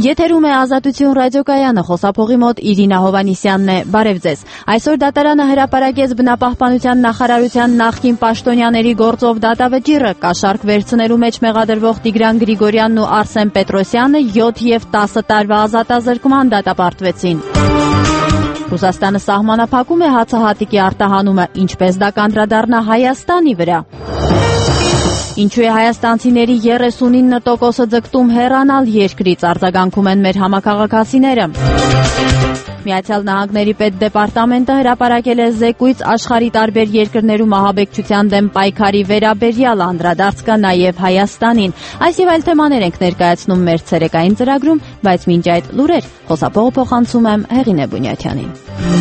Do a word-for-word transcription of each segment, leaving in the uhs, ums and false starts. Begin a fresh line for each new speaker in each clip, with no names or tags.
Եթերում է Ազատություն ռադիոկայանը, խոսափողի մոտ Իրինա Հովանիսյանն է, բարև ձեզ։ Այսօր դատարանը հրապարակեց բնապահպանության նախարարության նախկին պաշտոնյաների գործով դատավճիռը, կաշառք վերցնելու մեջ մեղադրվող Տիգրան Գրիգորյանն ու Արսեն Պետրոսյանը յոթ և տասը տարվա ազատազրկման դատապարտվեցին։ Ռուսաստանը սահմանափակում է հացահատիկի արտահանումը, ինչպես դա կանդրադառնա Հայաստանի վրա։ Ինչու է հայաստանցիների երեսունինը տոկոսը ձգտում հեռանալ երկրից, արձագանքում են մեր համակարգացիները։ Միացյալ Նահանգների պետդեպարտամենտը հրապարակել է զեկույց աշխարհի տարբեր երկրներում ահաբեկչության դեմ պայքարի վերաբերյալ, անդրադարձ կա նաև Հայաստանին։ Այս եւ այլ թեմաներ ենք ներկայացնում մեր ցերեկային ծրագրում, բայց մինչ այդ լուրեր, խոսափողը փոխանցում եմ Հեղինե Բունյաթյանին։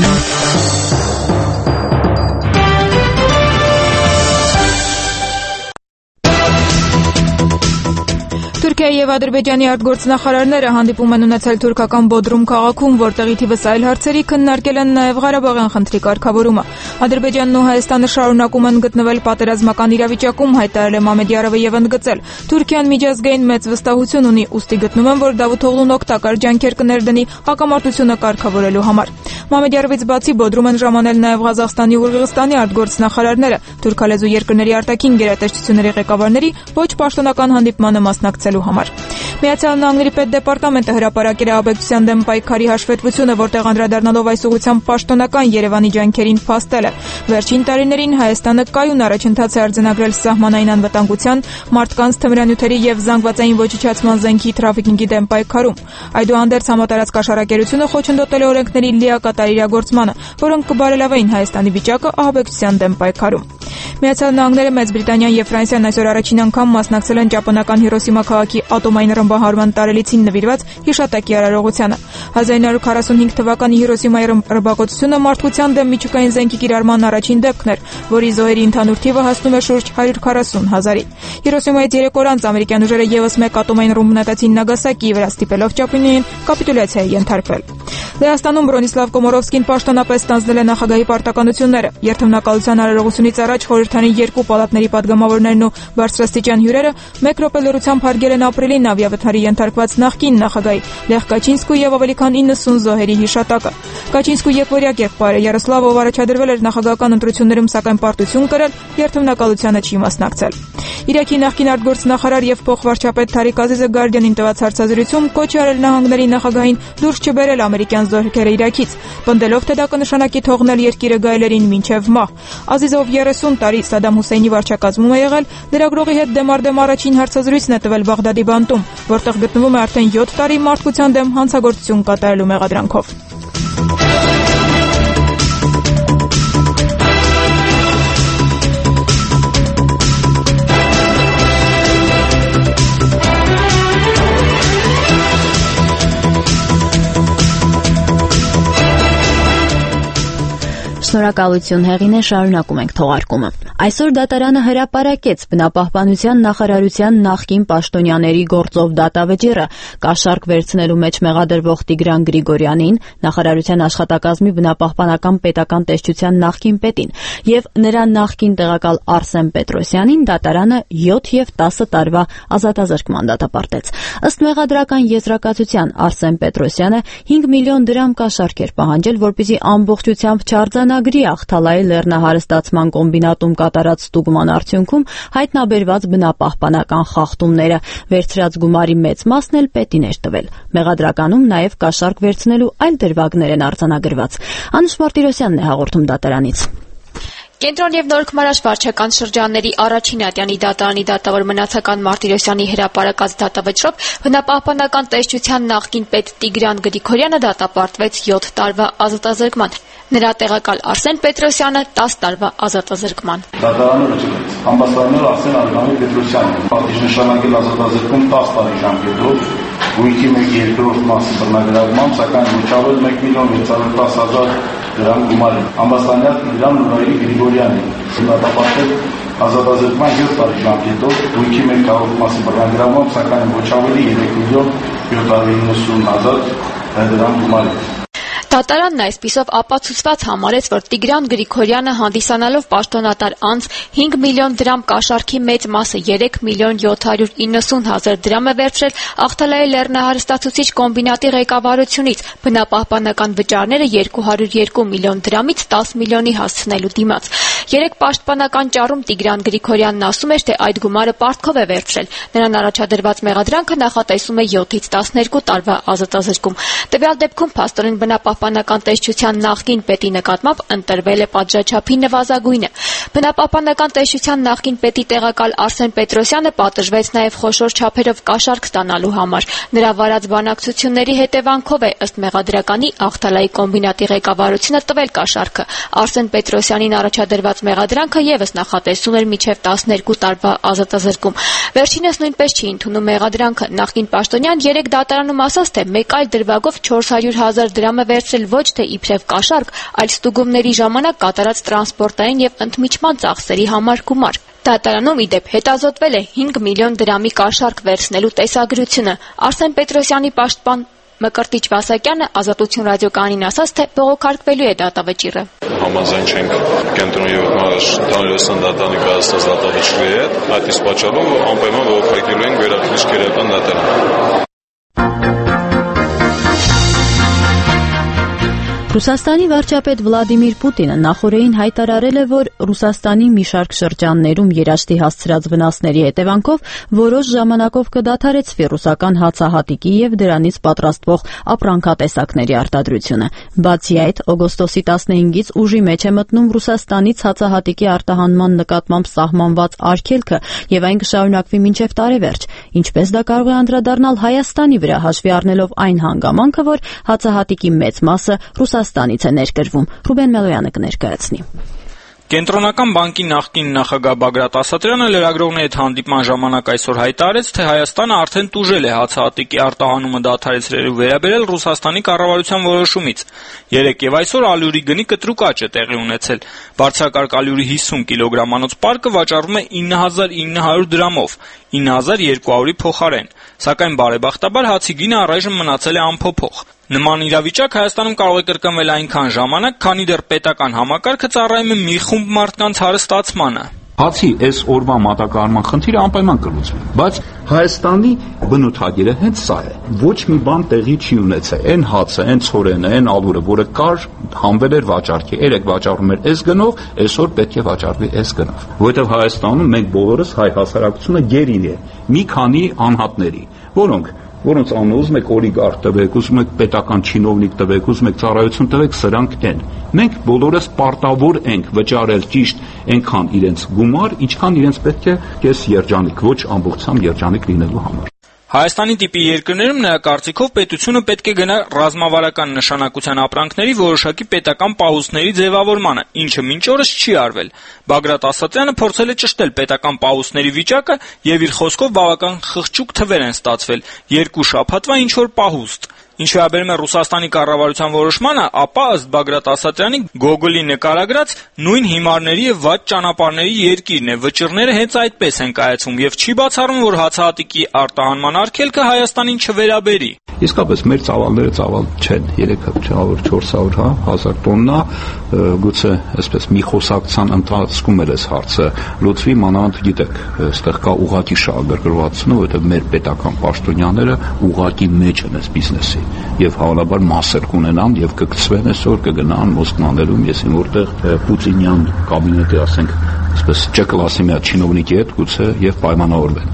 Թուրքիայի և Ադրբեջանի արտգործնախարարները հանդիպում են ունեցել թուրքական Բոդրում քաղաքում, որտեղ ի թիվս այլ հարցերի քննարկել են նաև Ղարաբաղյան խնդրի կարգավորումը։ Ադրբեջանն ու Հայաստանը շարունակում են գտնվել պատերազմական իրավիճակում, հայտարարել է Մամեդյարովը եւ ընդգծել. Թուրքիան միջազգային մեծ վստահություն ունի, ուստի գտնում եմ, որ Դավութօղլուն օգտակար ջանքեր կներդնի հակամարտությունը կարգավորելու համար։ Մամեդյարովից բացի Բոդրում են ժամանել նաև Ղազախստանի ու Ղրղստանի արտգործնախարարները, թուրքալեզու երկրների արտաքին գերատեսչությունների ղեկավարների ոչ պաշտոնական հանդիպմանը մասնակցելու համար։ Միացյալ Նահանգների պետդեպարտամենտը հրապարակել է ահաբեկչության դեմ պայքարի հաշվետվությունը, որտեղ անդրադառնալով այս ուղղությամբ պաշտոնական Երևանի ջանքերին փաստել է. Վերջին տարիներին Հայաստանը կայուն առաջընթաց է արձանագրել սահմանային անվտանգության, մարդկանց թմրանյութերի եւ զանգվածային ոչնչացման զենքի թրաֆիքինգի դեմ պայքարում։ Այդուհանդերձ համատարած կաշառակերությունը խոչընդոտել է օրենքների լիակատար իրագործմանը, որոնք կբարելավեին Հայաստանի վիճակը ահաբեկչության դեմ պայքարում։ Միացյալ Նահանգները, Մեծ Բրիտանիան եւ Ֆրանսիան այսօր առաջին անգամ մասնակցել են ճապոնական Հիրոսիմա քաղաքի ատոմային ռմբահարման տարելիցին նվիրված հիշատակի արարողությանը։ հազար ինը հարյուր քառասունհինգ թվականի Հիրոսիմայի ռմբակոծությունը մարդկության դեմ միջուկային զենքի կիրառման առաջին դեպքն էր, որի զոհերի ընդհանուր թիվը հասնում է շուրջ հարյուր քառասուն հազարի։ Հիրոսիմայից երեք օր անց ամերիկյան ուժերը եւս մեկ ատոմային ռումբ նետեցին Նագասակիի վրա, ստիպելով Ճապոնիային կապիտուլյացիայի ենթարկվել։ Լեհաստանում Բրոնիսլավ Կոմորովսկին պաշտոնապես ստանձնել է նախագահի պարտականությունները։ Երթմնակալության արարողությունից առաջ խորհրդանի երկու պալատների падգամավորներն ու բարձրաստիճան հյուրերը մեկ րոպե լռությամբ հարգել են ապրիլին ավիավթարի ենթարկված նախկին նախագահի Լեխ Կաչինսկու եւ ավելի քան իննսուն զոհերի հիշատակը։ Կաչինսկու եղբորյա եղբայրը Յարոսլավը, ով առաջադրվել էր նախագահական ընտրություններում, սակայն պարտություն կրել, երթմնակալությանը չի մասնակցել։ Իրաքի նախկին արտգործնախարար եւ փոխվարչապետ Թարիկ Ազիզը Գարդիանին տված հարցազրույցում կոչ արել նահանգների նախագահին դուրս չբերել ամերիկյան զորքերը Իրաքից, պնդելով, թե դա կնշանակի թողնել երկիրը գայլերին մինչև մահ։ Ազիզով երեսուն տարի Սադամ Հուսեյնի վարչակազմում է եղել, լրագրողի հետ դեմարդեմ առաջին հարցազրույցն է տվել Բաղդադի բանտում, որտեղ գտնվում է արդեն յոթ տարի մարդկության դեմ հանցագործություն կատարելու մեղադրանքով։
Շնորհակալություն Հեղինե, շարունակում ենք թողարկումը։ Այսօր դատարանը հրապարակեց բնապահպանության նախարարության նախկին պաշտոնյաների գործով դատավճիռը, կաշառք վերցնելու մեջ մեղադրվող Տիգրան Գրիգորյանին, նախարարության աշխատակազմի բնապահպանական պետական տեսչության նախկին պետին եւ նրա նախկին տեղակալ Արսեն Պետրոսյանին դատարանը յոթ և տասը տարվա ազատազրկման դատապարտեց։ Ըստ մեղադրական եզրակացության Արսեն Պետրոսյանը հինգ միլիոն դրամ կաշառք էր պահանջել, որպեսզի ամբողջությամբ չարձանագրի Ախթալայի լեռնահարստացման կոմբինատում կատարած ստուգման արդյունքում հայտնաբերված բնապահպանական խախտումները, վերցրած գումարի մեծ մասն էլ պետին էր տվել։ Մեղադրականում նաև կաշառք վերցնելու այլ դրվագներ են արձանագրված։ Անուշ Մարտիրոսյանն է հաղորդում դատարանից։
Կենտրոն եւ Նորքմարաշ վարչական շրջանների առաջին ատյանի դատարանի դատավոր մնացական Մարտիրոսյանի հրապարակած դատավճռով բնապահպանական տեսչության նախկին պետ Տիգրան Գրիգորյանը դատապարտվեց յոթ տարվա ազատազրկման։ Նրա տեղակալ Արսեն Պետրոսյանը տասը տարվա ազատազրկման։
Դատարանը վճռեց ամբաստաններ Արսեն Ալիքանի Պետրոսյանին պատիժ նշանակել ազատազրկում տասը տարի ժամկետով, գույքի մեկ երկրորդ մասի բռնագրավմամբ, սակայն վճարել մեկ միլիոն վեց հարյուր տասը հազար դրամ գումարի։ Ամբաստանյալ Տիգրան Գրիգորյանին դատապարտել ազատազրկման յոթ տարի ժամկետով, գույքի մեկ քառորդ մասի բռնագրավմամբ, սակայն ոչ ավելի երեք միլիոն յոթ հարյուր իննսուն հազար դրամ գումարի։
Դատարանն այսպիսով ապացուցված համարեց, որ Տիգրան Գրիգորյանը հանդիսանալով պաշտոնատար անձ հինգ միլիոն դրամ կաշառքի մեծ մասը երեք միլիոն յոթ հարյուր իննսուն հազար դրամ է վերցրել Ախտալայի լեռնահարստացուցիչ կոմբինատի ղեկավարությունից, բնապահպանական վճարները երկու հարյուր երկու միլիոն դրամից տաս միլիոնի հասցնելու դիմաց։ Երեք պաշտպանական ճառում Տիգրան Գրիգորյանն ասում էր, թե այդ գումարը պարտքով է վերցրել։ Նրան առաջադրված մեղադրանքը նախատեսում է յոթից տասներկու տարվա ազատազրկում։ Տվյալ դեպքում փաստորեն բնապահպանական տեսչության նախկին պետի նկատմամբ ընտրվել է պատժաչափի նվազագույնը։ Բնապահպանական տեսչության նախկին պետի տեղակալ Արսեն Պետրոսյանը պատժվեց նաև խոշոր չափերով կաշառք ստանալու համար։ Նրա վարած բանակցությունների հետևանքով է ըստ մեղադրականի Ախտալայի կոմբինատի ղեկավարությունը տվել կաշառքը։ Արսեն Պետրոսյանին առաջադրված մեղադրանքը եւս նախատեսում էր մինչև տասներկու տարվա ազատազրկում։ Վերջինս նույնպես չի ընդունում մեղադրանքը։ Նախկին պաշտոնյան երեք դատարանում ասաց, թե մեկ այլ դրվագով չորս հարյուր հազար դրամ է վերցրել ոչ թե իբրև կաշառք, այլ ստուգումների ժամանակ կատարած տրանսպորտային եւ ընդմիջման ծախսերի համար գումար։ Դատարանում ի դեպ հետազոտվել է հինգ միլիոն դրամի կաշառք վերցնելու տեսագրությունը։ Արսեն Պետրոսյանի պաշտպան Մկրտիչ Վասակյանը Ազատություն ռադիոկայանին ասաց, թե բողոքարկվելու է դատավճիռը։
Համաձայն չենք կենտրոնի եւ Հանրապետության դատարանի կայացած դատավճիռի հետ, այդ իսկ պատճառով անպայման բողոքարկելու ենք վերաքննիչական դատարան։
Ռուսաստանի վարչապետ Վլադիմիր Պուտինը նախորդին հայտարարել է, որ Ռուսաստանի մի շարք շրջաններում երաշտի հասցրած վնասների հետևանքով որոշ ժամանակով կդադարեցվի ռուսական հացահատիկի եւ դրանից պատրաստվող ապրանքատեսակների արտադրությունը։ Բացի այդ, օգոստոսի տասնհինգից ուժի մեջ է մտնում Ռուսաստանից հացահատիկի արտահանման նկատմամբ սահմանված արգելքը եւ այն կշարունակվի մինչեւ տարեվերջ։ Ինչպես դա կարող է անդրադառնալ Հայաստանի վրա, հաշվի առնելով այն հանգամանքը, որ հացահատիկի մեծ մասը Ռուսաստանից է ներկրվում։ Ռուբեն Մելոյանը կներկայացնի։
Կենտրոնական բանկի նախկին նախագահ Բագրատ Ասատրյանը լրագրողների հետ հանդիպման ժամանակ այսօր հայտարարեց, թե Հայաստանը արդեն տուժել է հացահատիկի արտահանումը դադարեցրելու վերաբերյալ Ռուսաստանի կառավարության որոշումից։ Երեկ եւ այսօր ալյուրի գնի կտրուկ աճ է տեղի ունեցել։ Բարձրակարգ ալյուրի հիսուն կիլոգրամանոց պարկը վաճառվում է ինը հազար ինը հարյուր դրամով, ինը հազար երկու հարյուրի փոխարեն։ Սակայն բարեբախտաբար հացի գինը առայժմ մնացել է անփոփոխ։ Նման իրավիճակ Հայաստանում կարող է կրկնվել այնքան ժամանակ, քանի դեռ պետական համակարգը ծառայում է մի խումբ մարդկանց հարստացմանը։
Հացի այս օրվա մատակարարման խնդիրը անպայման կլուծվի, բայց Հայաստանի բնութագիրը հենց սա է։ Ոչ մի բան տեղի չի ունեցել։ Այն հացը, այն ցորենը, այն ալուրը, որը կար, հանվել էր վաճառքի։ Երեք վաճառում էր այս գնով, այսօր պետք է վաճառվի այս գնով։ Որովհետև Հայաստանում մենք բոլորս հայ հասարակությունը գերին է մի քանի անհատների, որոնք որոնց անունը ուզում եք օլիգարխ տվեք, ուզում եք պետական չինովնիկ տվեք, ուզում եք ծառայություն տվեք, սրանք են։ Մենք բոլորս պարտավոր ենք վճարել ճիշտ այնքան իրենց գումար, ինչքան իրենց պետք է կես երջանիկ, ոչ ամբողջությամբ երջանիկ լինելու համար։
Հայաստանի տիպի երկրներում նրա կարծիքով պետությունը պետք է գնա ռազմավարական նշանակության ապրանքների որոշակի պետական պահուստների ձևավորմանը, ինչը մինչ օրս չի արվել։ Բագրատ Ասատրյանը փորձել է ճշտել պետական պահուստների վիճակը եւ իր խոսքով բավական խղճուկ թվեր են ստացվել՝ երկու շաբաթվա ինչ-որ պահուստ։ Ինչ վերաբերում է Ռուսաստանի կառավարության որոշմանը, ապա ըստ Բագրատ Ասատրյանի Գոգոլի նկարագրած նույն հիմարների եւ վատ ճանապարհների երկիրն է, վճռները հենց այդպես են կայացվում եւ չի բացառում, որ հացահատիկի արտահանման արգելքը Հայաստանին չվերաբերի։
Իսկապես մեր ծավալները ծավալ չեն, երեք չորս հարյուր հազար տոննա, գուցե այսպես մի խոսակցության ընթացքում էլ էս հարցը լուծվի, մանավանդ գիտեք, այստեղ կա ուղղակի շահագրգռվածությունը, որովհետեւ մեր պետական պաշտոնյաները ուղղակի մեջ են այս բիզնեսի եւ հավանաբար մասեր կունենան եւ կգցվեն այսօր, կգնան Մոսկվաներում, ես իմ որտեղ Պուտինյան կաբինետի, ասենք, այսպես Չ կլասի մի չինովնիկի հետ գուցե եւ պայմանավորվեն։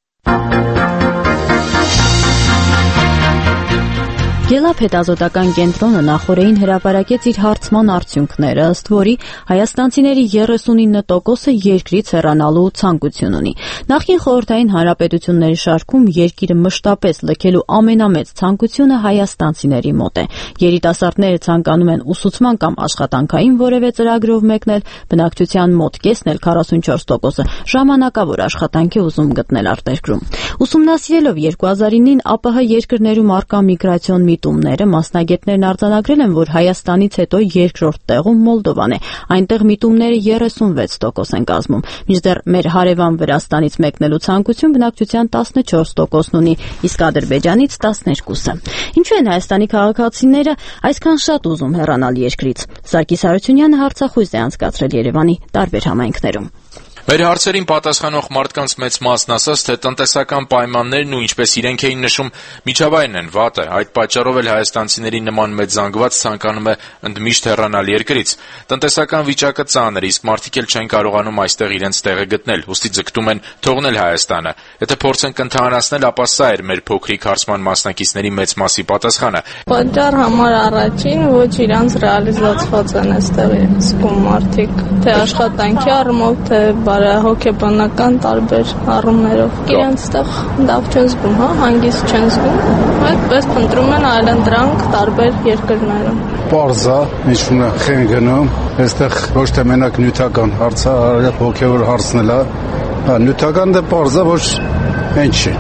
Գելափ հետազոտական կենտրոնը նախորդին հրապարակեց իր հարցման արդյունքները, ըստ որի հայաստանցիների երեսունինը տոկոսը երկրից հեռանալու ցանկություն ունի։ Նախկին խորհրդային հանրապետությունների շարքում երկիրը մշտապես լքելու ամենամեծ ցանկությունը հայաստանցիների մոտ է։ Երիտասարդները ցանկանում են ուսուցման կամ աշխատանքային որևէ ծրագրով մեկնել, բնակչության մոտ կեսն էլ քառասունչորս տոկոսը ժամանակավոր աշխատանք է ուզում գտնել արտերկրում։ Ուսումնասիրելով երկու հազար ինին ԱՊՀ երկրներում արկա միգրացիոն միտումները մասնագետներն արձանագրել են, որ Հայաստանից հետո երկրորդ տեղում Մոլդովան է։ Այնտեղ միտումները երեսունվեց տոկոս են կազմում, մինչդեռ մեր հարևան Վրաստանից մեկնելու ցանկություն բնակչության տասնչորս տոկոսն ունի, իսկ Ադրբեջանից տասներկուսը։ Ինչու են Հայաստանի քաղաքացիները այսքան շատ ուզում հեռանալ երկրից։ Սարգիս Հարությունյանը հարցախույզ է անցկացրել Երևանի տարբեր համայնքներում։
Մեր հարցերին պատասխանող մարդկանց մեծ մասն ասաց, թե տնտեսական պայմաններն ու ինչպես իրենք էին նշում, միջավայրն են վատը, այդ պատճառով էլ հայաստանցիների նման մեծ զանգված ցանկանում է ընդմիշտ հեռանալ երկրից։ Տնտեսական վիճակը ծանր, իսկ մարդիկ էլ չեն կարողանում այստեղ իրենց տեղը գտնել, ուստի ձգտում են թողնել Հայաստանը։ Եթե փորձենք ընդհանրացնել, ապա սա էր մեր փոքրիկ հարցման մասնակիցների մեծ մասի պատասխանը։
Պատճառ համար առաջին, ոչ իրանց ռեալիզացված են այստեղ զգում մարդիկ, թե աշխատանքի առումով, թե հոգեբանական տարբեր առումներով իրենց տեղ լավ չեն զգում, հա, հանգիստ չեն զգում, այդպես փնտրում են այլընտրանք տարբեր երկրներում։
Պարզա, ինչու՞ն է խեն գնում, այստեղ ոչ թե մենակ նյութական հարց է, այլ հոգևոր հարցն է, հա, նյութական դե պարզա, ոչ այն չի,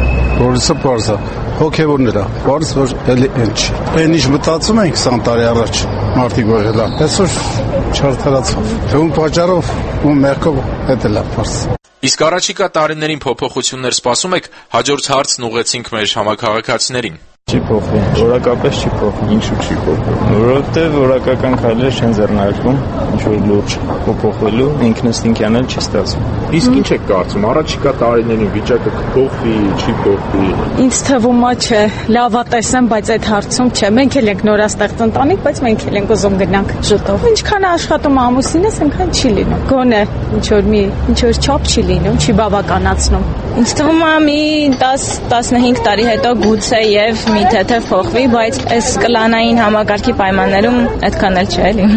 որսը պարզա, հոգևորն է, պարզ, որ էլի այն չի։ Այն ինչ մտածում ենք քսան տարի առաջ, մարդիկ որ հելա, այսօր չարդարացավ, թե ում պատճառով, ում մեղքով, հետ էլ է պարզ։
Իսկ առաջիկա տարիներին փոփոխություններ սպասում եք, հաջորդ հարցն ուղղեցինք մեր համաքաղաքացիներին։
Չի փոխվի, որակապես չի փոխվի, ինչու չի փոխվի, որովհետև որակական քայլեր չեն ձեռնարկվում, ինչ-որ լուրջ փոխվելու, ինքնըստինքյան էլ չի ստացվում։
Իսկ ինչ եք կարծում, առաջիկա տարիներին վիճակը կփոխվի, չի փոխվի։
Ինձ թվում է չէ, լավա տեսեմ, բայց այդ հարցում չէ, մենք էլ ենք նորաստեղծ ընտանիք, բայց մենք էլ ենք ուզում գնանք շուտով։ Ինչքան աշխատում ամուսինս, այնքան չի լինում։ Գոնե ինչ-որ մի ինչ-որ չափ չի լինում, չի բավականացնում։ Ինձ թվում է մի դես տասնհինգ տարի հետո գուցե եւ մի թե փոխվի, բայց այս կլանային համակարգի պայմաններում այդքան էլ չէ էլի։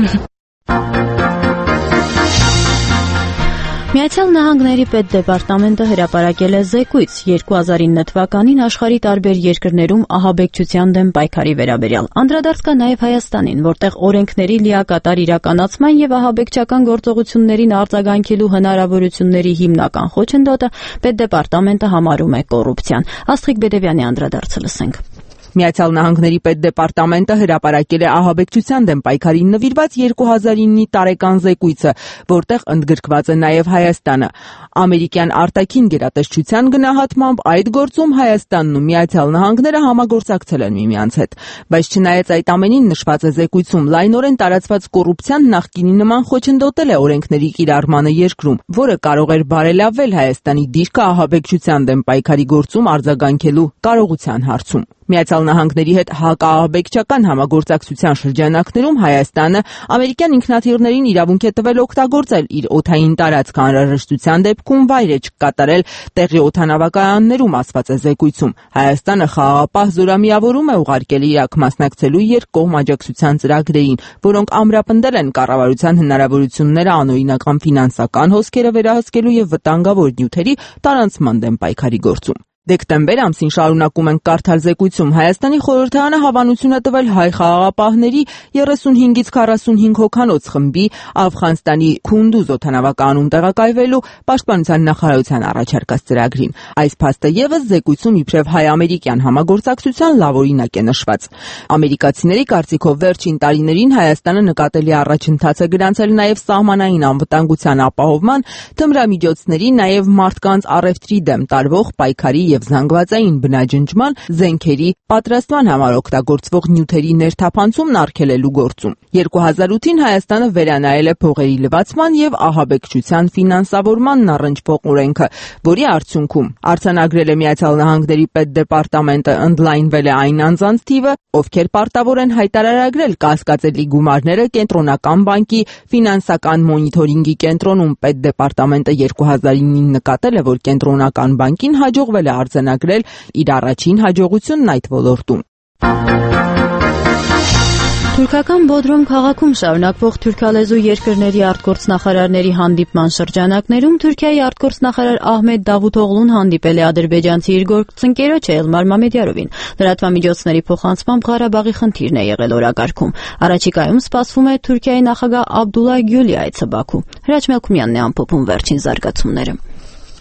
Միացյալ Նահանգների պետդեպարտամենտը հրապարակել է զեկույց երկու հազար ինը թվականին աշխարհի տարբեր երկրներում ահաբեկչության դեմ պայքարի վերաբերյալ։ Անդրադարձ կա նաև Հայաստանին, որտեղ օրենքների լիակատար իրականացման եւ ահաբեկչական գործողություններին արձագանքելու հնարավորությունների հիմնական խոչընդոտը պետդեպարտամենտը համարում է կոռուպցիան։ Աստղիկ Բեդևյանի անդրադարձը լսենք։
Միացյալ Նահանգների պետդեպարտամենտը հրապարակել է ահաբեկչության դեմ պայքարին նվիրված երկու հազար ինը տարեկան զեկույցը, որտեղ ընդգրկված է նաև Հայաստանը։ Ամերիկյան արտաքին գերատեսչության գնահատմամբ այդ գործում Հայաստանն ու Միացյալ Նահանգները համագործակցել են միմյանց հետ, բայց չնայած այդ ամենին նշված է զեկույցում լայնորեն տարածված կոռուպցիան նախկինի նման խոչընդոտել է օրենքների կիրառմանը երկրում, որը կարող էր բարելավել Հայաստանի դիրքը ահաբեկչության դեմ պայքարի գործում արձագանքելու կարողության հարցում։ Միացյալ Նահանգների հետ հակաահաբեկչական համագործակցության շրջանակներում Հայաստանը ամերիկյան ինքնաթիռներին իրավունք է տվել օգտագործել իր օդային տարածքը անհրաժեշտության դեպքում վայր է չկատարել տեղի օդանավակայաններում, ասված է զեկույցում։ Հայաստանը խաղաղապահ զորամիավորում է ուղարկել Իրաք մասնակցելու երկկողմ աջակցության ծրագրերին, որոնք ամրապնդել են կառավարության հնարավորությունները անօրինական ֆինանսական հոսքերը վերահսկելու եւ վտանգավոր նյութերի տարանցման դեմ պայքարի գործում։ Դեկտեմբեր ամսին շարունակում ենք կարդալ զեկույցում Հայաստանի խորհրդարանը հավանություն է տվել հայ խաղաղապահների երեսունհինգից քառասունհինգ հոգանոց խմբի Աֆղանստանի Քունդուզ օդանավակայանում տեղակայվելու պաշտպանության նախարարության առաջարկած ծրագրին։ Այս փաստը եւս զեկույցում իբրև հայ-ամերիկյան համագործակցության լավ օրինակ է նշված։ Ամերիկացիների կարծիքով վերջին տարիներին Հայաստանը նկատելի առաջընթաց է գրանցել նաեւ սահմանային անվտանգության ապահովման, թմրամիջոցների, նաեւ մարդկանց առևտրի դեմ տարվող պայքարի եւ զանգվածային բնաջնջման, զենքերի պատրաստման համար օգտագործվող նյութերի ներթափանցումն արգելելու գործում։ երկու հազար ութին Հայաստանը վերանայել է փողերի լվացման եւ ահաբեկչության ֆինանսավորմանն առնչվող օրենքը, որի արդյունքում արձանագրել է Միացյալ Նահանգների պետդեպարտամենտը, ընդլայնվել է այն անձանց թիվը, ովքեր պարտավոր են հայտարարագրել կասկածելի գումարները կենտրոնական բանկի ֆինանսական մոնիթորինգի կենտրոնում։ Պետդեպարտամենտը երկու հազար ինին նկատել է, որ կենտրոնական բանկին հաջողվել է արձանագրել իր առաջին հաջողությունն այդ ոլորտում։
Թուրքական Բոդրում քաղաքում շարունակվող թուրքալեզու երկրների արտգործնախարարների հանդիպման շրջանակներում Թուրքիայի արտգործնախարար Ահմեդ Դավութօղլուն հանդիպել է ադրբեջանցի իր գործընկերոջ Էլմար Մամեդյարովին։ Լրատվամիջոցների փոխանցմամբ Ղարաբաղի խնդիրն է եղել օրակարգում։ Առաջիկայում սպասվում է Թուրքիայի նախագահ Աբդուլլա Գյուլի այցը Բաքու։ Հրաչ Մելքումյանն է ամփոփում վերջին զարգացումները։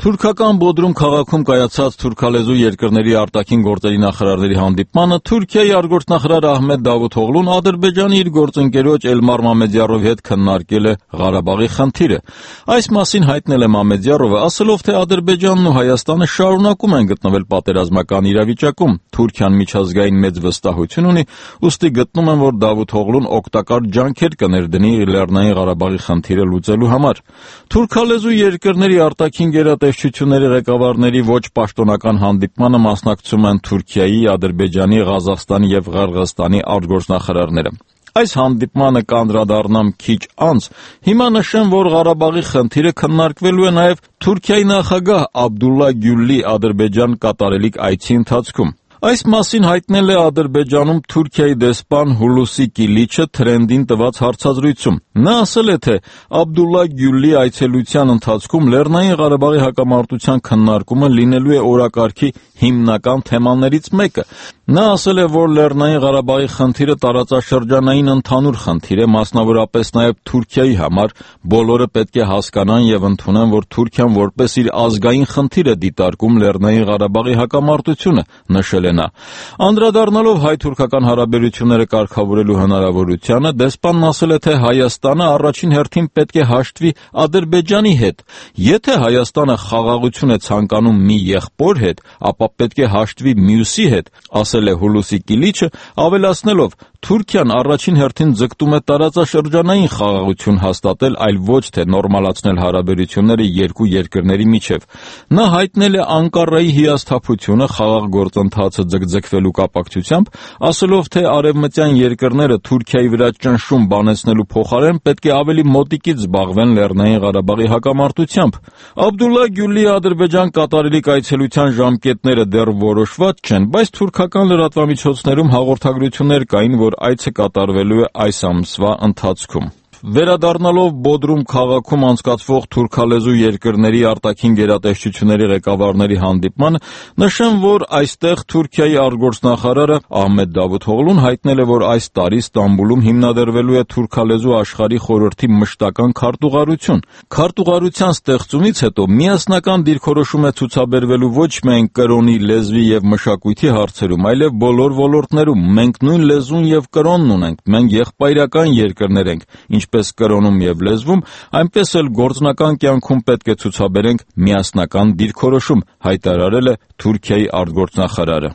Թուրքական Բոդրում քաղաքում կայացած թուրքալեզու երկրների արտաքին գործերի նախարարների հանդիպմանը Թուրքիայի արտգործնախարար Ահմեդ Դավութօղլուն Ադրբեջանի իր գործընկերոջ Էլմար Մամեդյարովի հետ քննարկել է Ղարաբաղի խնդիրը։ Այս մասին հայտնել է Մամեդյարովը, ասելով, թե Ադրբեջանն ու Հայաստանը շարունակում են գտնվել պատերազմական իրավիճակում։ Թուրքիան միջազգային մեծ վստահություն ունի, ուստի գտնում են, որ Դավութօղլուն օգտակար ջանքեր կներդնի Լեռնային Ղարաբաղի խնդիրը լուծելու համար։ Թուրքալեզու երկրների արտաքին գերատեսչությունների ղեկավարների ոչ պաշտոնական հանդիպմանը մասնակցում են Թուրքիայի, Ադրբեջանի, Ղազախստանի եւ Ղырղызստանի արտգործնախարարները։ Այս հանդիպմանը կանդրադառնամ քիչ անց, հիմա նշեմ, որ Ղարաբաղի խնդիրը քննարկվելու է նաև Թուրքիայի նախագահ Աբդուլլա Գյուլի Ադրբեջան կատարելիք այցի ընթացքում։ Այս մասին հայտնել է Ադրբեջանում Թուրքիայի դեսպան Հուլուսի Կիլիչը Թրենդին տված հարցազրույցում։ Նա ասել է, թե Աբդուլլա Գյուլի այցելության ընթացքում Լեռնային Ղարաբաղի հակամարտության քննարկումը լինելու է օրակարգի հիմնական թեմաներից մեկը։ Նա ասել է, որ Լեռնային Ղարաբաղի խնդիրը տարածաշրջանային ընդհանուր խնդիր է, մասնավորապես նաև Թուրքիայի համար։ Բոլորը պետք է հասկանան եւ ընդունեն, որ Թուրքիան որպես իր ազգային խնդիր է դիտարկում Լեռնային Ղարաբաղի հակամարտությունը, նշել է նա։ Անդրադառնալով հայ-թուրքական հարաբերությունները կարգավորելու հնարավորությանը, դեսպանն ասել է, թե Հայաստանը առաջին հերթին պետք է հաշտվի Ադրբեջանի հետ։ Եթե Հայաստանը խաղաղություն է ցանկանում մի եղբոր հետ, ապա պետք է հաշտվի մյուսի հետ, ասել է Հուլուսի Կիլիչը, ավելացնելով. Թուրքիան առաջին հերթին ձգտում է տարածաշրջանային խաղաղություն հաստատել, այլ ոչ թե նորմալացնել հարաբերությունները երկու երկրների միջև։ Նա հայտնել է Անկարայի հիասթափությունը խաղաղ գործընթացը ձգձգվելու կապակցությամբ, ասելով, թե արևմտյան երկրները Թուրքիայի վրա ճնշում բանեցնելու փոխարեն պետք է ավելի մոտիկից զբաղվեն Լեռնային Ղարաբաղի հակամարտությամբ։ Աբդուլլա Գյուլի Ադրբեջան կատարելիք այցելության ժամկետները դեռ որոշված չեն, բայց թուրքական լրատվամիջոցներում հաղորդագրություններ կային, որ այցը կատարվելու է այս ամսվա ընթացքում։ Վերադառնալով Բոդրում քաղաքում անցկացվող թուրքալեզու երկրների արտաքին գերատեսչությունների ղեկավարների հանդիպմանը, նշեմ, որ այստեղ Թուրքիայի արտգործնախարարը Ահմեդ Դավութօղլուն հայտնել է, որ այս տարի Ստամբուլում հիմնադրվելու է թուրքալեզու աշխարհի խորհրդի մշտական քարտուղարություն։ Քարտուղարության ստեղծումից հետո միասնական դիրքորոշում է ցուցաբերվելու ոչ միայն կրոնի, լեզվի եւ մշակույթի հարցերում, այլև բոլոր ոլորտներում։ Մենք նույն լեզուն եւ կրոնն ունենք, մենք եղբայրական երկրներ ենք, ինչպես կրոնում եւ լեզվում, այնպես էլ գործնական կյանքում պետք է ցուցաբերենք միասնական դիրքորոշում, հայտարարել է Թուրքիայի արտգործնախարարը։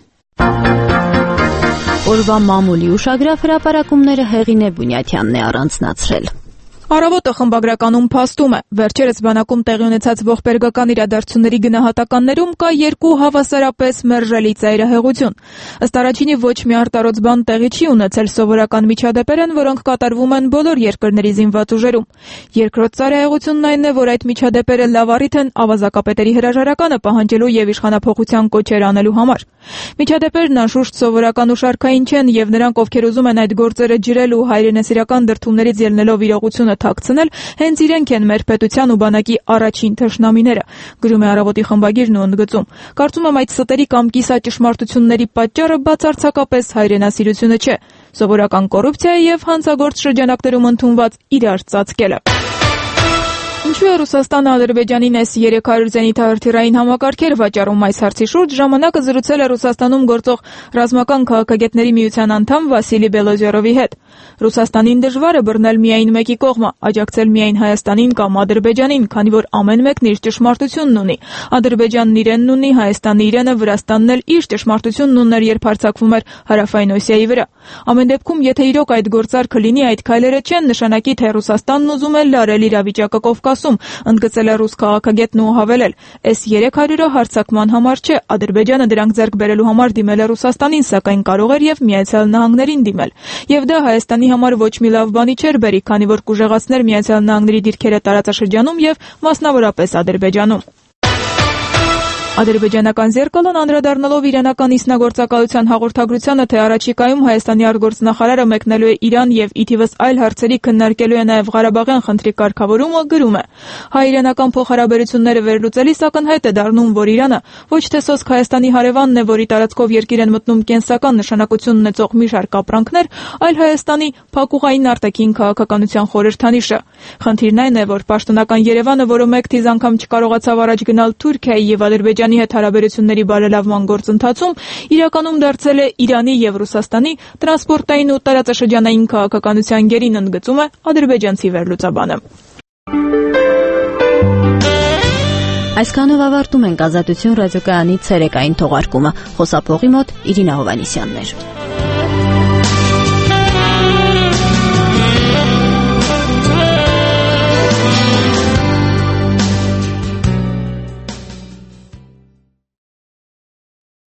Օրվա մամուլի ուշագրավ հրապարակումները Հեղինե Բունյաթյանն է առանձնացրել։
Առավոտը խմբագրականում փաստում է, վերջերս բանակում տեղի ունեցած ողբերգական իրադարձությունների գնահատականներում կա երկու հավասարապես մերժելի ծայրահեղություն։ Ըստ առաջինի ոչ մի արտարոց բան տեղի չի ունեցել սովորական միջադեպեր են, որոնք կատարվում են բոլոր երկրների զինված ուժերում։ Երկրորդ ծայրահեղությունն այն է, որ այդ միջադեպերը լավ առիթ են ավազակապետերի հրաժարականը պահանջելու եւ իշխանափոխության կոչեր անելու համար։ Միջադեպերն անշուշտ սովորական ու շարքային չեն եւ նրանք, ովքեր ուզում են այդ գործերը ջրել ու հայրենասիրական դրդումներից ելնելով իրողությունը թաքցնել, հենց իրենք են մեր պետության ու բանակի առաջին թշնամիները, գրում է Առավոտի խմբագիրն ու ընդգծում։ Կարծում եմ այդ ստերի կամ կիսաճշմարտությունների պատճառը բացարձակապես հայրենասիրությունը չէ, սովորական կոռուպցիա եւ հանցագործ շրջանակներում ընդունված իրար ծածկելը։ Ինչու է Ռուսաստանը Ադրբեջանին էս երեք հարյուր զենիթահրթիռային համակարգեր վաճառում այս հարցի շուրջ ժամանակը զրուցել է Ռուսաստանում գործող ռազմական քաղաքագետների միության անդամ Վասիլի Բելոզերովի հետ։ Ռուսաստանին դժվար է բռնել միայն մեկի կողմը, աջակցել միայն Հայաստանին կամ Ադրբեջանին, քանի որ ամեն մեկն իր ճշմարտությունն ունի։ Ադրբեջանն իրենն ունի, Հայաստանը իրենը, Վրաստանն էլ իր ճշմարտությունն ուներ, երբ հարձակվում էր Հարավային Օսիայի վրա։ Ամեն դեպքում, եթե իրոք այդ գործարքը լինի, այդ քայլերը չեն նշանակի, թե Ռուսաստանն ուզում է լարել իրավիճակը Կովկասում, ընդգծել է ռուս քաղաքագետն ու հավելել. «Էս երեք հարյուրը հարձակման համար չէ, Ադրբեջանը դրանք ձեռք բերելու համար դիմել է Ռուսաստանին, սակայն կարող էր եւ Միացյալ Նահանգներին դիմել։ Եվ դա Հայաստանի համար ոչ մի լավ բանի չէր բերի, քանի որ կուժեղացներ Միացյալ Նահանգների դիրքերը տարածաշրջանում եւ մասնավորապես Ադրբեջանում»։ Ադրբեջանական Զերկալոն անդրադառնալով իրանական ինքնագործակալության հաղորդագրությանը, թե առաջիկայում Հայաստանի արտգործնախարարը մեկնելու է Իրան եւ ի թիվս այլ հարցերի քննարկելու է նաեւ Ղարաբաղյան խնդրի կարգավորումը, գրում է. հայ-իրանական փոխհարաբերությունները վերլուծելիս ակնհայտ է դառնում, որ Իրանը ոչ թե սոսկ Հայաստանի հարևանն է, որի տարածքով երկիր են մտնում կենսական նշանակություն ունեցող մի շարք ապրանքներ, այլ Հայաստանի փակուղային արտաքին քաղաքականության խորհրդանիշը։ Խնդիրն այն է, որ պաշտոնական Երևանը, որը մեկ թիզ անգամ չկարողացավ առաջ գնալ Թուրքիայի եւ Ադրբեջանի հետ հարաբերությունների բարելավման գործընթացում, իրականում դարձել է Իրանի եւ Ռուսաստանի տրանսպորտային ու տարածաշրջանային քաղաքականության գերին, ընդգծում է ադրբեջանցի վերլուծաբանը։
Այսքանով ավարտում ենք Ազատություն ռադիոկայանի ցերեկային թողարկումը։ Խոսափողի մոտ Իրինա Հովհաննիսյանն էր։